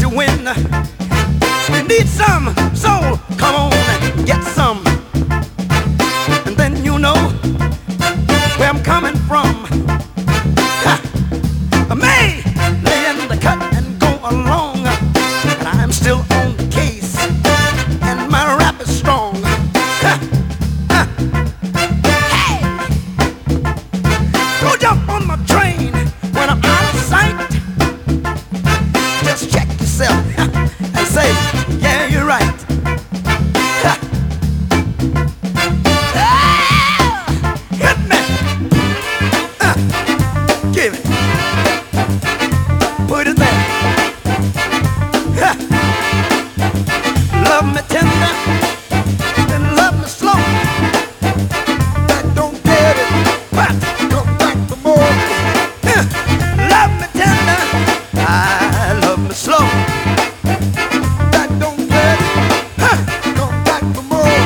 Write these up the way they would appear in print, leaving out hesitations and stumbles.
when you need some soul, come on and get some. And then you know where I'm coming from. Ha! I may lay in the cut and go along, and I'm still on the case, and my rap is strong. Ha! Ha! Hey! Go jump on my train when I'm out of sight. Just check yourself and say, yeah, you're right. Ha! Ah! Hit me! Give it. Put it there. Ha! Love me tender, then love me slow. That don't get it, but come back for more. Love me tender, I love me slow. That don't get it, come back for more.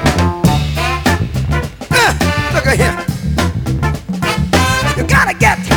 Look at here. You gotta get